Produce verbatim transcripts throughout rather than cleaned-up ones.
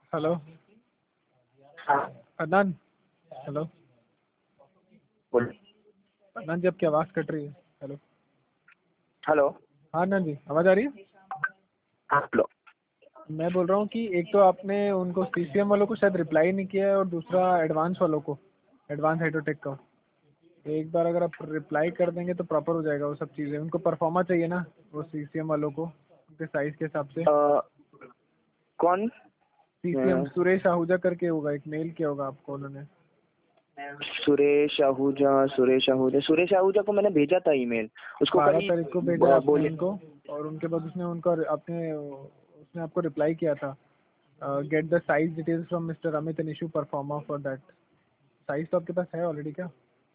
Hello हाँ Adnan. Hello बोल। अदनान जी, आपकी आवाज़ कट रही है। Hello hello. हाँ अदनान जी, आवाज़ आ रही है? हाँ हेलो। मैं बोल रहा हूँ कि एक तो आपने उनको सी सी एम वालों को शायद रिप्लाई नहीं किया है, और दूसरा एडवांस वालों को, एडवांस हाइड्रोटेक का। तो एक बार अगर आप रिप्लाई कर देंगे तो प्रॉपर हो जाएगा वो सब चीज़ें। उनको परफॉर्मा चाहिए ना, वो सी सी एम वालों को, उनके साइज़ के हिसाब से। अ, कौन? C C M uh, Suresh Ahuja करके होगा, एक मेल किया होगा आपको उन्होंने। सुरेश आहूजा सुरेश आहूजा सुरेश आहूजा को मैंने भेजा था ईमेल। उसको बारह कल तारीख को भेजा आपने बोले। उनको, और उनके बाद उसने उनका आपने उसने आपको रिप्लाई किया था, get the size details from mister Amit and issue proforma for that. Size तो आपके पास है ऑलरेडी क्या?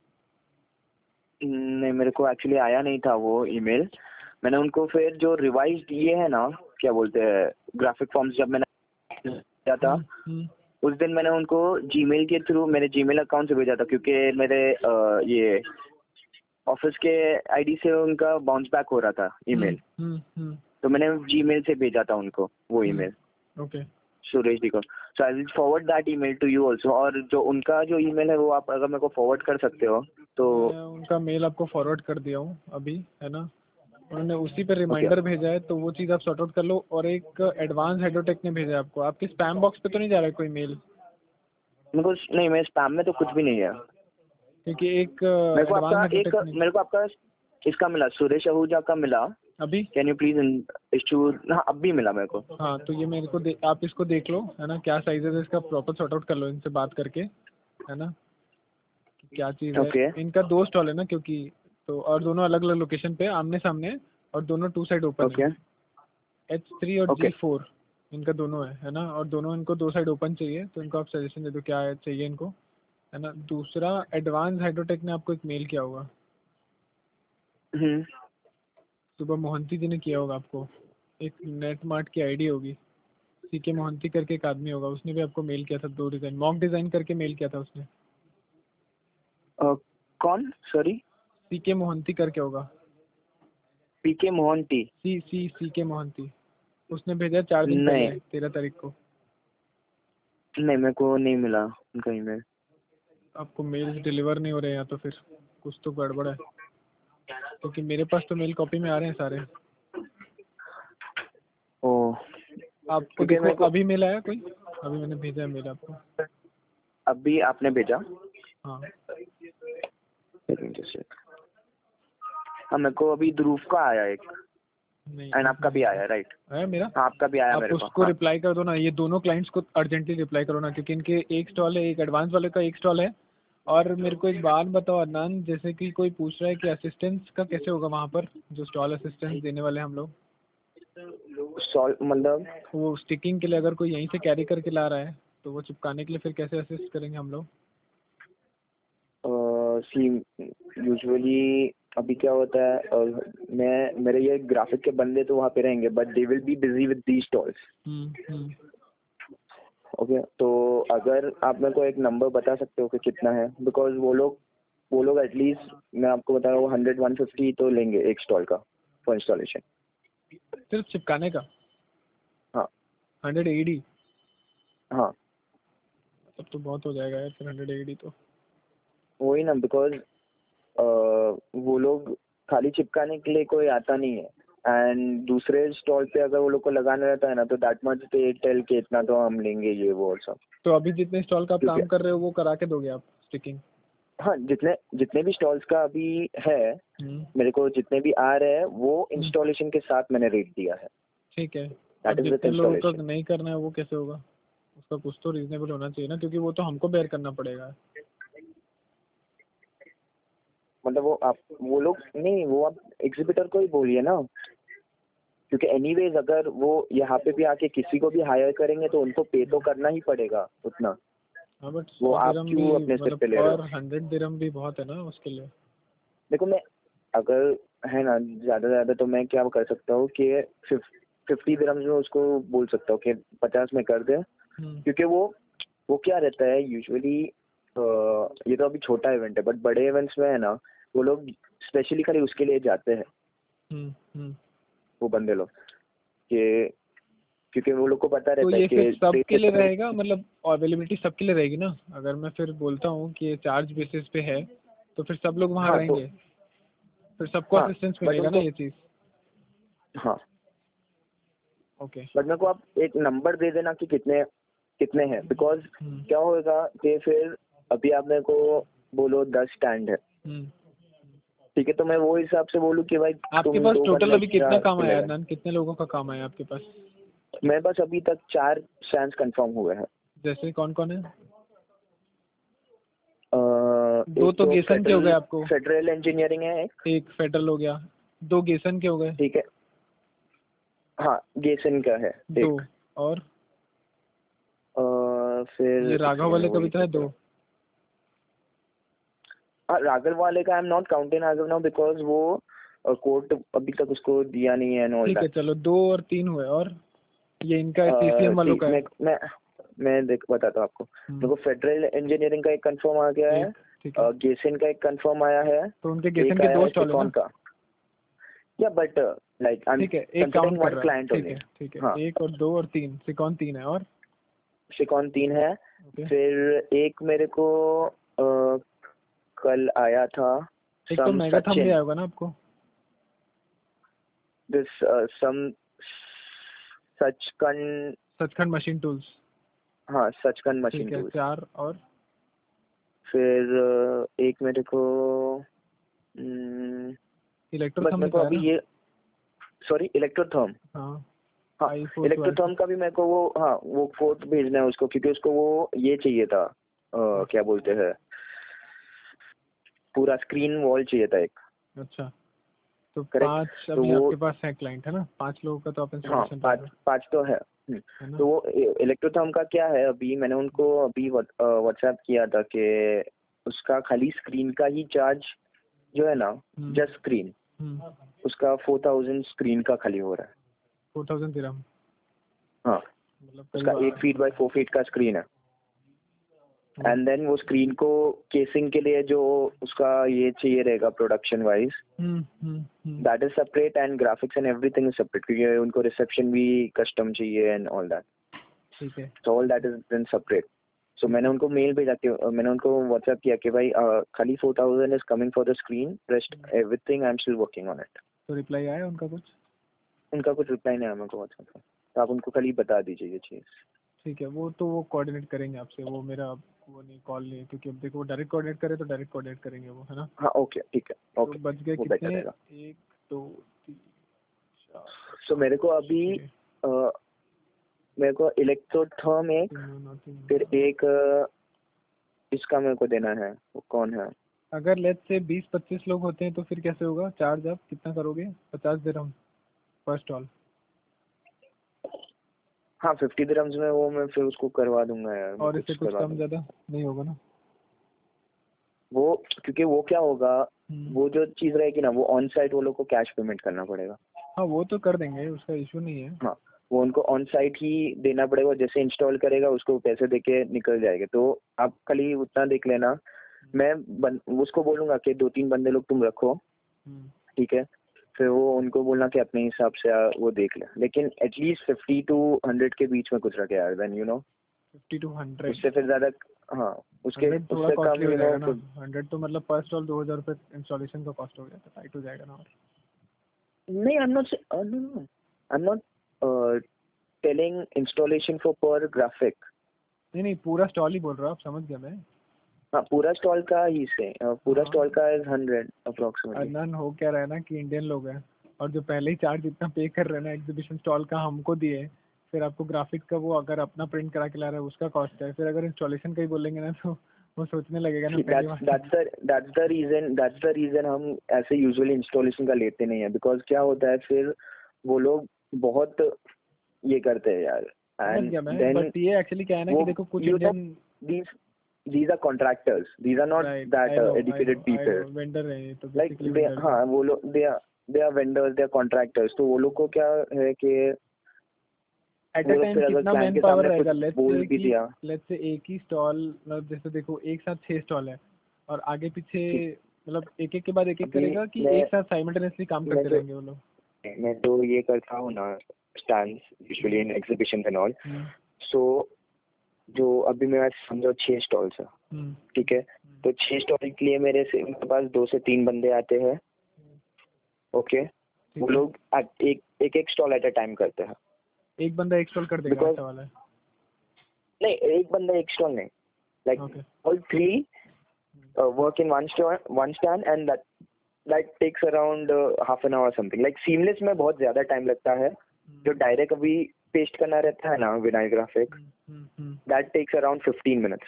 नहीं, मेरे को एक्चुअली आया नहीं था वो ईमेल। मैंने उनको फिर जो रिवाइज दिए हैं ना, क्या बोलते हैं, ग्राफिक फॉर्म्स, जब मैंने दिया था हम्म हम्म उस दिन मैंने उनको जीमेल के थ्रू मेरे जीमेल अकाउंट से भेजा था, क्योंकि मेरे अ, ये ऑफिस के आईडी से उनका बाउंस बैक हो रहा था हम्म ईमेल। हम्म हम्म तो मैंने जीमेल से भेजा था उनको वो email, hmm okay. Suresh ji को। So I will forward that email to you also. और जो उनका जो ईमेल है वो आप अगर मेरे को फॉरवर्ड कर सकते हो तो। मैं उनका मेल आपको फॉरवर्ड कर दिया हूँ अभी, है ना। उन्होंने उसी पे ओके। रिमाइंडर भेजा है, तो वो चीज़ आप सॉर्ट आउट कर लो। और एक एडवांस हाइड्रोटेक ने भेजा है आपको, आपके स्पैम बॉक्स पे तो नहीं जा रहा है कोई मेल? मेरे को नहीं, मेरे स्पैम में तो कुछ भी नहीं है। क्योंकि एक मेरे को एडवांस आपका एक हाइड्रोटेक ने मेरे को आपका इसका मिला, सुरेश आहूजा का मिला। अभी। Can you please issue. हाँ, अब भी मिला मेरे को। हाँ, तो ये मेरे को दे, आप इसको देख लो, है ना, क्या साइज है इसका, प्रॉपर सॉर्ट आउट कर लो इनसे बात करके, है ना, कि क्या चीज़ है। ओके इनका दो स्टॉल है ना, क्योंकि तो और दोनों अलग अलग लोकेशन पे आमने सामने है, और दोनों टू साइड ओपन है। ओके एच थ्री और ओके। जी फोर इनका दोनों है है ना, और दोनों इनको दो साइड ओपन चाहिए। तो इनको आप सजेशन दे दो क्या है चाहिए इनको, है ना। दूसरा, एडवांस हाइड्रोटेक ने आपको एक मेल किया होगा, हम्म। सुबह मोहंती जी ने किया होगा आपको। एक नेट मार्ट की आईडी होगी, सी के मोहंती करके एक आदमी होगा, उसने भी आपको मेल किया था। दो डिज़ाइन मॉक डिज़ाइन करके मेल किया था उसने। अ, कौन? सॉरी। सी के मोहंती करके होगा, पी के मोहंती। सी सी सी के मोहंती। उसने भेजा चार दिन नहीं पहले, तेरह तारीख को। नहीं, मेरे को नहीं मिला उनका ईमेल। आपको मेल्स डिलीवर नहीं हो रहे हैं, या तो फिर कुछ तो गड़बड़ है, क्योंकि मेरे पास तो मेल कॉपी में आ रहे हैं सारे। ओ, आपको क्योंकि देखो, मेरे को अभी मेल आया कोई? अभी मैंने भेजा है मेल आपको। अभी आपने भेजा। हाँ। एक मिनट से। हाँ, मेरे को अभी ध्रुव का आया एक। नहीं, एंड एक आपका भी मिनट आया, राइट? है मेरा। हाँ, आपका भी आया आप मेरे को, उसको हाँ। रिप्लाई कर दो ना, ये दोनों क्लाइंट्स को अर्जेंटली रिप्लाई करो ना, क्योंकि इनके एक स्टॉल है, एक एडवांस वाले का एक स्टॉल है। और मेरे को एक बात बताओ अदनान, जैसे कि कोई पूछ रहा है कि असिस्टेंस का कैसे होगा वहाँ पर, जो स्टॉल असिस्टेंस देने वाले हैं हम लोग, सॉल्व मतलब। वो स्टिकिंग के लिए अगर कोई यहीं से कैरी करके ला रहा है, तो वो चिपकाने के लिए फिर कैसे असिस्ट करेंगे हम लोग? सी यूजुअली अभी क्या होता है, अ, मैं मेरे ये ग्राफिक के बंदे तो वहाँ पे रहेंगे, but they will be busy with the stalls. Hmm hmm okay, तो अगर आप मेरे को एक नंबर बता सकते हो कि कितना है, बिकॉज वो लोग वो लोग एटलीस्ट, मैं आपको बता रहा हूँ, हंड्रेड वन फिफ्टी तो लेंगे एक स्टॉल का फॉर इंस्टॉलेशन। सिर्फ चिपकाने का? हाँ हंड्रेड एडी? हाँ, तब तो बहुत हो जाएगा यार, फिर हंड्रेड एडी तो। वही ना, बिकॉज वो लोग खाली चिपकाने के लिए कोई आता नहीं है। एंड दूसरे स्टॉल पे अगर वो लोग को लगाना रहता है ना, तो दैट मच पे टेल के इतना तो हम लेंगे, ये वो और सब। तो अभी जितने स्टॉल का आप क्योंकि काम कर रहे हो वो करा के दोगे आप स्टिकिंग? हाँ, जितने जितने भी स्टॉल्स का अभी है, हम्म मेरे को जितने भी आ रहे हैं वो हम्म, इंस्टॉलेशन के साथ मैंने रेट दिया है। ठीक है। दैट अब इज विद जितने लोगों का इंस्टॉलेशन। नहीं करना है वो कैसे होगा? उसका कुछ तो रीजनेबल होना चाहिए ना, क्योंकि वो तो हमको बेयर करना पड़ेगा। मतलब वो आप वो लोग नहीं, वो आप एग्जीबिटर को ही बोलिए ना, क्योंकि एनीवेज अगर वो यहाँ पे भी आके किसी को भी हायर करेंगे तो उनको पे तो करना ही पड़ेगा उतना। हाँ, बट वो सौ आप दिरम भी, क्यों अपने सिर मतलब पे ले रहे हो? पर हंड्रेड दिरम भी बहुत है ना उसके लिए। देखो, मैं अगर है ना ज्यादा ज्यादा तो मैं क्या कर सकता हूँ कि फिफ्टी दिरम्स में उसको बोल सकता हूँ कि पचास में कर दे। हम्म क्योंकि वो वो क्या रहता है यूजुअली, ये तो अभी छोटा इवेंट है, बट बड़े इवेंट्स में है ना, वो लोग स्पेशली खाली उसके लिए जाते हैं, हम्म हम्म वो बंदे लोग, कि क्योंकि वो लोग को पता तो रहता है ये कि फिर सबके लिए ट्रेन रहेगा, मतलब अवेलेबिलिटी सबके लिए रहेगी ना? अगर मैं फिर बोलता हूँ कि ये चार्ज बेसिस पे है तो फिर सब लोग वहाँ हाँ तो रहेंगे, फिर सबको हाँ असिस्टेंस बट मिलेगा ना उनको ये चीज़। हाँ ओके। बट मेरे को आप एक नंबर दे देना कि कितने कितने हैं, बिकॉज हम्म क्या होगा कि फिर अभी आप मेरे को बोलो दस स्टैंड है, हम्म। ठीक है, तो मैं वो हिसाब से बोलूँ कि भाई आपके तुम पास दो टोटल बंदे अभी कितना काम एक्स्ट्रा आया है लगा। अदनान? कितने लोगों का काम आया आपके पास? मेरे पास अभी तक चार स्टैंड कंफर्म हुए हैं। जैसे कौन कौन है? अ, दो एक तो तो गेसन के हो गए फेडरल आपको, फेडरल इंजीनियरिंग है एक, एक फेडरल हो गया, दो गेसन के हो गए, ठीक है, हाँ गेसन का है दो, एक। और अ, फिर ये एक राघव सेकंड वाले में का भी वही तो है, चेक। दो। हाँ राघव वाले का आई am not counting as of now because वो कोर्ट अभी तक उसको दिया नहीं है एंड ऑल ठीक है दैट। चलो, दो और तीन हुए, और ये इनका सीसीएम वालों का है। मैं मैं मैं देख बताता हूँ आपको। हम्म, मेरे को फेडरल इंजीनियरिंग का एक कंफर्म आ गया है, एक, ठीक है। गेसन का एक कंफर्म आया है, तो उनके गेसन एक के आया दो है स्टॉल है सिकॉन ना? का। या बट लाइक आई एम ठीक है, एक कंसिडरिंग काउंट कर वन रहा हूँ, क्लाइंट ठीक ओनली। है ठीक है, हाँ एक और दो और तीन, सिकॉन तीन है, और सिकॉन तीन है। ओके। फिर एक मेरे को अ, कल आया था एक तो सम मेगाथम भी सचिन, आया होगा ना आपको? This some Sachkan, Sachkhand machine tools, हाँ सचकन मशीन ठीक है, टूल्स। चार, और फिर अ, एक मेरे को हम्म, बस इलेक्ट्रोथम मेरे भी को तो है अभी ना? ये, सॉरी इलेक्ट्रोथर्म, हाँ, हाँ आई फोर ट्वेल्व। इलेक्ट्रोथर्म का भी मेरे को वो, हाँ वो कोड भेजना है उसको, क्योंकि उसको वो ये चाहिए था, अ, क्या बोलते हैं, पूरा स्क्रीन वॉल चाहिए था एक। अच्छा, तो करेक्ट, पांच तो अभी वो आपके पास है क्लाइंट, है ना? पांच लोगों का तो आप हाँ इंस्टॉलेशन पाँच करोगे, पाँच तो है। हम्म, है ना? तो वो इलेक्ट्रोथर्म का क्या है, अभी मैंने उनको अभी व्हाट्सएप किया था कि उसका खाली स्क्रीन का ही चार्ज जो है ना, हम्म जस्ट स्क्रीन, हम्म। उसका फोर थाउजेंड स्क्रीन का खाली हो रहा है। फोर थाउजेंड दिरहम, हाँ मतलब उसका करीब eight feet by four feet का स्क्रीन है। हम्म, एंड देन वो स्क्रीन को केसिंग के लिए जो उसका ये चाहिए रहेगा production wise, hmm hmm hmm, that is separate and graphics and everything is separate, क्योंकि उनको रिसेप्शन भी कस्टम चाहिए एंड ऑल दैट, ठीक है so all that is then separate. So मैंने उनको मेल भेजा कि अ, मैंने उनको व्हाट्सएप किया कि भाई अ, खाली four thousand is coming for the screen, rest everything I am still working on it. तो रिप्लाई आया उनका कुछ? उनका कुछ रिप्लाई नहीं आया मेरे को व्हाट्सएप पे, तो आप उनको खाली बता दीजिए ये चीज़। ठीक है, वो तो वो कोऑर्डिनेट करेंगे आपसे, वो मेरा वो नहीं, कॉल नहीं है, क्योंकि अब देखो वो डायरेक्ट कोऑर्डिनेट करे तो डायरेक्ट कोऑर्डिनेट करेंगे वो, है ना? हाँ ओके ठीक है, तो ओके बच गए वो बेटर कितने? रहेगा। एक, दो, तीन, चार, सो मेरे को अभी छः, अ, मेरे को इलेक्ट्रोथर्म एक, तीन नौ नौ, तीन फिर नौ। एक अ, इसका मेरे को देना है, वो कौन है, अगर लेट से बीस पच्चीस लोग होते हैं तो फिर कैसे होगा चार्ज? आप कितना करोगे? पचास दिरहम पर स्टॉल? हाँ फिफ्टी दिरहम्स में वो मैं फिर उसको करवा दूंगा यार, मैं और इससे कुछ कुछ करवा कम दूंगा। ज़्यादा नहीं होगा ना? वो क्योंकि वो क्या होगा, हम्म, वो जो चीज़ रहेगी ना, वो ऑन साइट वो लोग को कैश पेमेंट करना पड़ेगा। हाँ वो तो कर देंगे, उसका इशू नहीं है। हाँ वो उनको ऑन साइट ही देना पड़ेगा, जैसे इंस्टॉल करेगा उसको पैसे देके निकल जाएंगे, तो आप खाली उतना देख लेना। मैं बन, उसको बोलूंगा कि दो तीन बंदे लोग तुम रखो, हम्म, ठीक है, फिर वो उनको बोलना कि अपने हिसाब से आ, वो देख ले, लेकिन एटलीस्ट फिफ्टी टू हंड्रेड के बीच में कुछ रखे यार, then you know, fifty to hundred. उससे फिर ज्यादा, हाँ उसके हंड्रेड थोड़ा उससे कॉस्टली कम हो यू नो जाएगा ना? फिर। हंड्रेड तो मतलब पर स्टॉल दो हज़ार रुपये इंस्टॉलेशन का कॉस्ट हो गया, तो टाइट हो जाएगा ना? और नहीं I am not no, I am not telling installation for पर ग्राफिक। नहीं नहीं, पूरा स्टॉल ही बोल रहा हूँ, आप समझ गया मैं। हाँ पूरा स्टॉल का ही से अ, पूरा हाँ, स्टॉल का इज हंड्रेड अप्रोक्सीमेटली। अदनान हो क्या रहा है ना कि इंडियन लोग हैं, और जो पहले ही चार्ज इतना पे कर रहे हैं ना एग्जीबिशन स्टॉल का हमको दिए, फिर आपको ग्राफिक का वो अगर अपना प्रिंट करा के ला रहा है उसका कॉस्ट है, फिर अगर इंस्टॉलेशन का ही बोलेंगे ना तो वो सोचने लगेगा ना पहली दैट्स बात। That's the that's the reason that's the reason हम ऐसे यूजुअली इंस्टॉलेशन का लेते नहीं है, बिकॉज क्या होता है फिर वो लोग बहुत ये करते हैं यार, समझ एंड गया मैं, देन बट ये एक्चुअली क्या है ना कि वो देखो कुछ you know Indian, these these are contractors, these are not right, that I uh, no I know educated I people, no vendor है ये तो, like बेसिकली they, वेंडर्स है। हाँ वो लोग they are they are vendors, they are contractors, तो वो लोग को क्या है कि एट अ वो लोग टाइम फिर अगर कितना क्लाइंट मैन के पावर सामने कुछ रहेगा? लेट्स बोल से भी कि दिया, लेट्स से एक ही स्टॉल, मतलब जैसे देखो एक साथ छह स्टॉल है और आगे पीछे, ठीक, मतलब एक एक के बाद एक एक अभी करेगा कि मैं एक साथ साइमल्टेनियसली काम मैं करते जो रहेंगे वो लोग? मैं जो ये करता हूँ ना, stands usually in exhibitions and all. Hmm, So जो अभी मेरा समझो छह स्टॉल्स है, हम्म, ठीक है, तो छह स्टॉल के लिए मेरे से मेरे पास दो से तीन बंदे आते हैं. ओके, ठीक वो है. लोग at- एक एक एक स्टॉल एट अ टाइम करते हैं. एक बंदा एक स्टॉल कर देगा, Because- ऐसा वाला है. नहीं, एक बंदा एक स्टॉल नहीं, like Okay. All three work in one stall one stand and that that takes around half an hour something. Like seamless में बहुत ज्यादा टाइम लगता है. जो डायरेक्ट अभी पेस्ट करना रहता है ना vinyl graphic, hmm, hmm. That takes around fifteen minutes.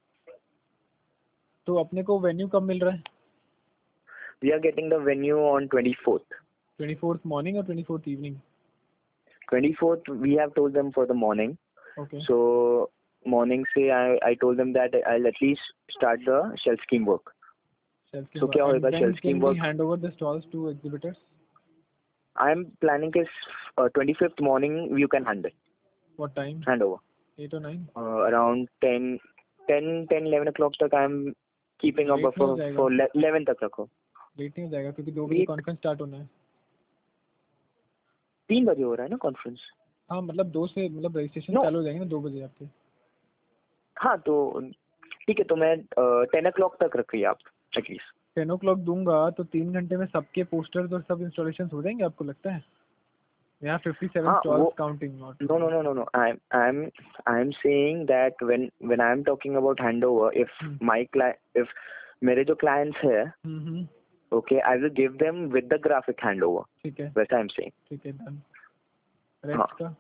तो अपने को वेन्यू कब मिल रहा है? We are getting the venue on twenty fourth. Twenty fourth morning और twenty fourth evening? Twenty fourth we have told them for the morning. Okay. So morning से I I told them that I'll at least start the shell scheme work. So क्या होगा shell scheme work? hand over the stalls to exhibitors? I am planning is uh, twenty-fifth morning you can handle. What time? Hand over. eight or nine? Uh, around ten, ten, ten, eleven o'clock तक I am keeping a Late buffer नहीं हो जाएगा? for le- eleven तक रखो. Late नहीं हो जाएगा क्योंकि दो बजे Late- कॉन्फ्रेंस स्टार्ट होना है. तीन बजे हो रहा है ना कॉन्फ्रेंस? हाँ मतलब दो से मतलब रजिस्ट्रेशन No. चालू हो जाएंगे ना दो बजे आपके. हाँ तो ठीक है, तो मैं टेन ओ क्लॉक तक रखिए आप एटलीस्ट. टेन ओ क्लॉक दूंगा तो तीन घंटे में सबके पोस्टर्स और सब इंस्टॉलेशन हो जाएंगे आपको लगता है? यहाँ फिफ्टी सेवन हाँ, स्टॉल्स वो- counting not. No, no, no, no, no. I'm, I'm, I'm saying that when, when I'm talking about handover, if Hmm. my client, if मेरे जो clients है, हम्म. okay, I will give them with the graphic handover. ठीक है, वैसा I'm saying. ठीक है, done. हाँ. Rest का?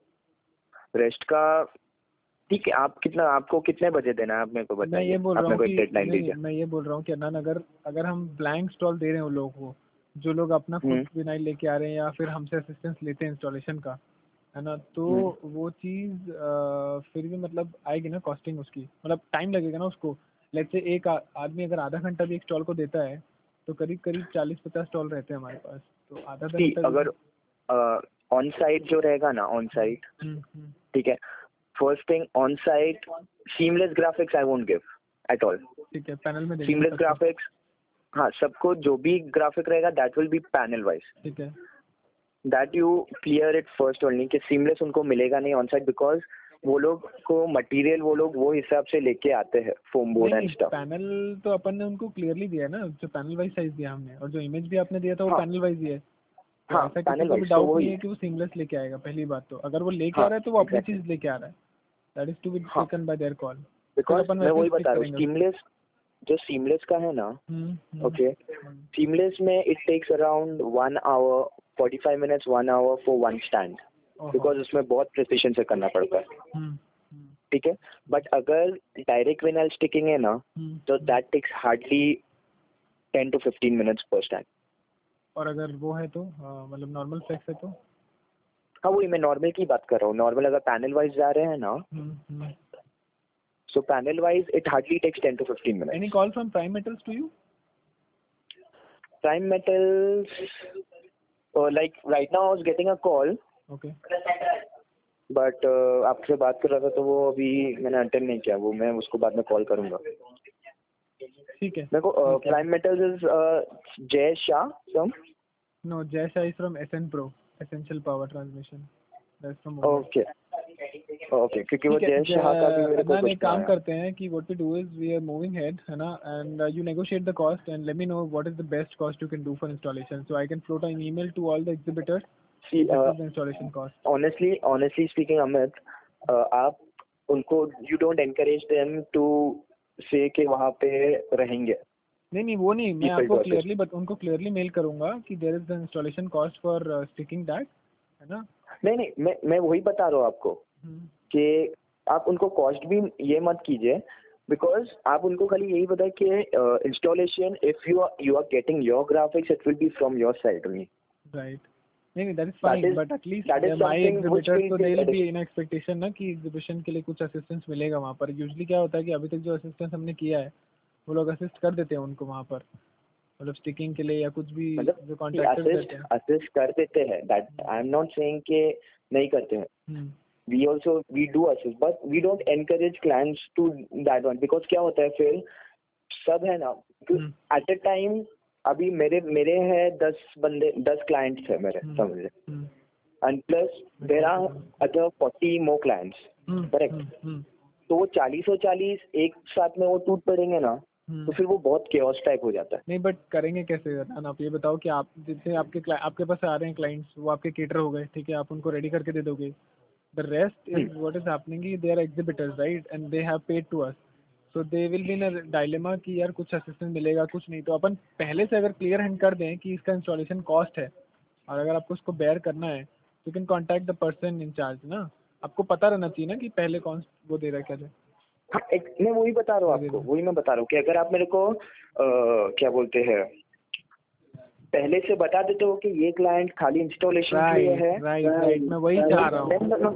Rest का ठीक है. आप कितना, आपको कितने बजे देना है आप मेरे को मैं बताइए. ये बोल आप रहा मेरे हूँ को कि एक डेडलाइन नहीं, दीजिए. मैं ये बोल रहा हूँ कि अनन अगर अगर हम ब्लैंक स्टॉल दे रहे हैं उन लोगों को, जो लोग अपना खुद हम्म. विनाइल लेके आ रहे हैं या फिर हमसे असिस्टेंस लेते हैं इंस्टॉलेशन का, है ना, तो वो चीज़ फिर भी मतलब आएगी ना कॉस्टिंग उसकी, मतलब टाइम लगेगा ना उसको. लेट्स से एक आ- आदमी अगर आधा घंटा भी एक स्टॉल को देता है तो करीब करीब चालीस पचास स्टॉल रहते हैं हमारे पास, तो आधा See, घंटा. अगर ऑन साइट जो रहेगा ना, ऑन साइट, हम्म, हम्म, ठीक है. First thing, on site seamless graphics I won't give at all. ठीक है, पैनल में देंगे सीमलेस सबको. ग्राफिक्स, हाँ, सबको जो भी ग्राफिक रहेगा that will be panel wise. ठीक है. That you clear it first only कि सीमलेस उनको मिलेगा नहीं ऑन साइट, बिकॉज वो लोग को मटेरियल वो लोग वो हिसाब से लेके आते हैं, foam board and stuff. Panel तो अपन ने उनको क्लियरली दिया है ना, जो पैनल वाइज साइज दिया हमने, और जो इमेज भी आपने दिया था वो हाँ. पैनल वाइज ही है. तो हाँ, ऐसा पैनल किसी को भी वाइज तो डाउट वही. नहीं है कि वो सीमलेस लेके आएगा. पहली बात तो अगर वो लेके हाँ, आ रहा है तो वो अपनी exactly. चीज लेके आ रहा है. दैट इज टू बी हाँ. Taken by their call. Because मैं वही बता रहा हूँ, सीमलेस जो सीमलेस का है ना, ओके, सीमलेस में it takes around one hour forty five minutes one hour for one stand, because उसमें बहुत प्रिसिशन से करना पड़ता है. ठीक है. बट अगर डायरेक्ट विनाइल स्टिकिंग है ना, तो that takes hardly ten to fifteen minutes पर स्टैंड. और अगर वो है तो अ, मतलब नॉर्मल फ्लेक्स है तो? हाँ, वही मैं नॉर्मल की बात कर रहा हूँ. नॉर्मल अगर पैनल वाइज जा रहे हैं ना, so panel wise it hardly takes ten to fifteen minutes. Any call from Prime Metals to you? Prime Metals, like right now I was getting a call, okay. But आपसे बात कर रहा था तो वो अभी मैंने अटेंड नहीं किया. वो मैं उसको बाद में कॉल करूंगा. ठीक है. मेरे को prime metals is Jay Shah from. No, Jay Shah is from SN Pro, Essential Power Transmission. That's from okay okay, क्योंकि वो ठीक है. जय शाह का भी मेरे को अदनान, कुछ एक काम करते हैं कि what we do is we are moving head, है ना, and you negotiate the cost and let me know what is the best cost you can do for installation, so I can float an email to all the exhibitors See, uh, the installation cost. honestly honestly speaking, Amit, uh, आप उनको you don't encourage them to say कि वहाँ पे रहेंगे. नहीं नहीं वो नहीं, मैं People आपको to assist. क्लियरली बट उनको क्लियरली मेल करूंगा कि there is the installation cost for sticking that, है ना. नहीं नहीं, मैं मैं वही बता रहा हूँ आपको कि आप उनको कॉस्ट भी ये मत कीजिए, बिकॉज आप उनको खाली यही बताए कि installation if you are you are getting your graphics it will be from your side only. Right. नहीं नहीं that is fine, but at least that is my something which exhibitors will तो be they will be addition. In expectation ना कि exhibition के लिए कुछ assistance मिलेगा वहाँ पर. यूजुअली क्या होता है कि अभी तक जो असिस्टेंस हमने किया है वो लोग असिस्ट कर देते हैं उनको वहाँ पर, मतलब स्टिकिंग के लिए या कुछ भी जो कॉन्ट्रैक्टर्स असिस्ट देते हैं. असिस्ट कर देते हैं. That I am not saying कि नहीं करते हैं. हम्म. we also we do assist, but we don't encourage clients to that one, because क्या होता है फिर सब है ना, at a time अभी मेरे मेरे हैं दस बंदे, दस clients है मेरे, समझे. and plus there are other forty more clients, hmm, correct? हम्म, हम्म, तो वो चालीस और चालीस एक साथ में वो टूट पड़ेंगे ना, हम्म। तो फिर वो बहुत केओस टाइप हो जाता है। नहीं बट करेंगे कैसे रतन? आप ये बताओ कि आप जितने आपके क्ला- आपके पास आ रहे हैं क्लाइंट्स, वो आपके केटर हो गए, ठीक है, आप उनको रेडी करके दे दोगे। The rest is what is happening, they are exhibitors right, and they have paid to us, so they will be in a dilemma कि यार कुछ असिस्टेंस मिलेगा कुछ नहीं। तो अपन पहले से अगर क्लियर हैंड कर दें कि इसका इंस्टॉलेशन कॉस्ट है और अगर आपको उसको बेयर करना है, you can contact the person in charge ना। आपको पता रहना चाहिए ना कि पहले कौन वो दे रहा है क्या दे। हाँ, एक मैं वही बता रहा हूँ आपको, वही मैं बता रहा हूँ कि अगर आप मेरे को आ, क्या बोलते हैं पहले से बता देते हो कि ये क्लाइंट खाली इंस्टॉलेशन के लिए है। राइट राइट, मैं वही चाह रहा हूँ।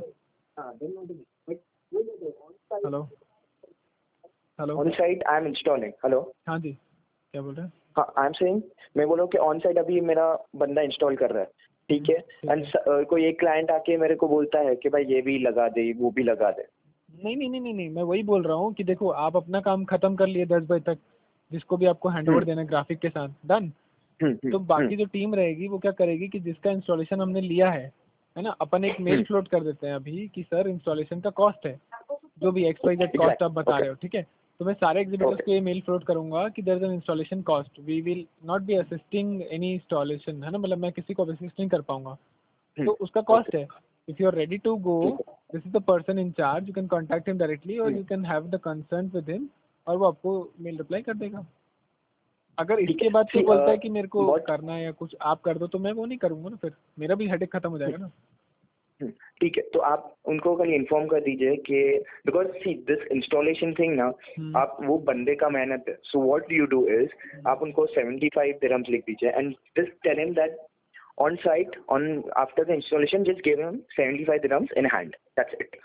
Hello hello on site I am installing. Hello, हाँ जी, क्या बोल रहे हैं? हाँ आई एम सेइंग, मैं बोल रहा हूँ कि ऑन साइट अभी मेरा बंदा इंस्टॉल कर रहा है, ठीक है, एंड कोई एक क्लाइंट आके मेरे को बोलता है कि भाई ये भी लगा दे वो भी लगा दे। नहीं नहीं नहीं नहीं नहीं, मैं वही बोल रहा हूँ कि देखो आप अपना काम खत्म कर लिए दस बजे तक, जिसको भी आपको हैंड ओवर देना है ग्राफिक के साथ, डन। तो बाकी जो टीम रहेगी वो क्या करेगी कि जिसका इंस्टॉलेशन हमने लिया है है ना, अपन एक मेल फ्लोट कर देते हैं अभी कि सर इंस्टॉलेशन का कॉस्ट है जो भी एक्स वाई जेड कॉस्ट आप बता रहे हो, ठीक है। तो मैं सारे एग्जीबिटर्स को ये मेल फ्लोट करूंगा कि there is an installation cost, we will not be assisting any installation, है ना, मतलब मैं किसी को असिस्ट नहीं कर पाऊंगा, तो उसका कॉस्ट है। If you are ready to go, this is the person in charge, you can contact him directly और you can have the concern with him और वो आपको मेल रिप्लाई कर देगा। अगर इसके बाद कोई बोलता है कि मेरे को करना है या कुछ आप कर दो, तो मैं वो नहीं करूंगा ना, फिर मेरा भी हेडेक खत्म हो जाएगा ना। ठीक है, तो आप उनको कल इन्फॉर्म कर दीजिए कि because see this installation thing ना, आप वो बंदे का मेहनत है, so what you do is आप उनको सेवेंटी फाइव दिरहम्स लिख दीजिए and just tell him that on site on after the installation just give him seventy five dirhams in hand, that's it.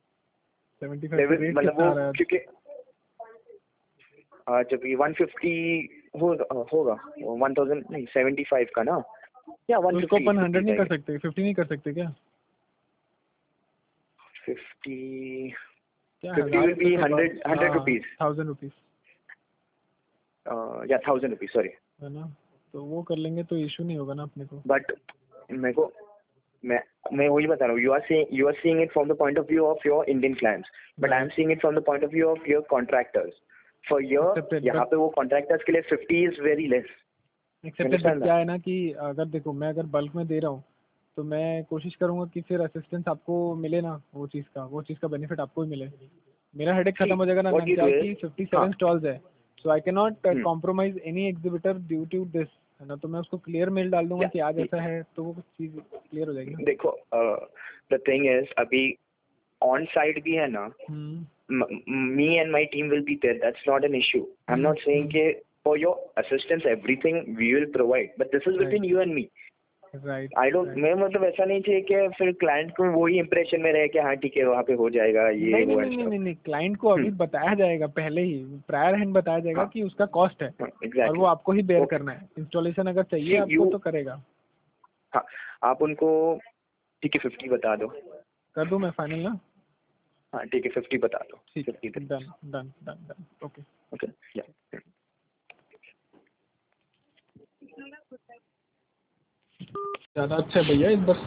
मतलब वो क्योंकि जब ये वन फिफ्टी होगा वन थाउजेंड नहीं सेवेंटी फाइव का ना, या वन उसको अपन हंड्रेड नहीं कर सकते, फिफ्टी नहीं कर सकते क्या? फिफ्टी क्या fifty will be hundred hundred rupees thousand rupees या थाउजेंड रुपीज सॉरी, है ना, तो वो कर लेंगे तो इशू नहीं होगा ना अपने को। बट मेरे को मैं मैं वही बता रहा हूँ, you are seeing you are seeing it from the point of view of your Indian clients, but I am seeing it from the point of view of your contractors. For your यहाँ पे वो contractors के लिए fifty is very less. Accepted, but क्या है ना कि अगर देखो मैं अगर बल्क में दे रहा हूँ तो मैं कोशिश करूंगा कि फिर असिस्टेंस आपको मिले ना, वो चीज़ का वो चीज़ का बेनिफिट आपको ही मिले। मेरा हेडेक खत्म हो जाएगा ना, मैं क्या कि फिफ्टी सेवन स्टॉल्स है, so I can not compromise any exhibitor due to this, है ना। तो मैं उसको क्लियर मेल डाल दूंगा कि आज ऐसा है, तो वो चीज़ क्लियर हो जाएगी। देखो द थिंग इज अभी ऑन साइट भी है ना, me and my team will be there, that's not an issue. I am not saying कि for your assistance everything we will provide, but this is between you and me, right. I don't मैं मतलब ऐसा नहीं चाहिए कि फिर client को वही इंप्रेशन में रहे कि हाँ ठीक है वहाँ पे हो जाएगा ये नहीं वो नहीं नहीं नहीं नहीं, क्लाइंट को अभी बताया जाएगा पहले ही, प्रायर हैंड बताया जाएगा कि उसका कॉस्ट है और वो आपको ही बेयर करना है। इंस्टॉलेशन अगर चाहिए आपको तो करेगा। हाँ, आप उनको ठीक है फिफ्टी बता दो, कर दूं मैं फाइनल ना? हाँ ठीक है फिफ्टी बता दो। ठीक है, done done done done, okay okay या ज़्यादा अच्छा है भैया इस बार।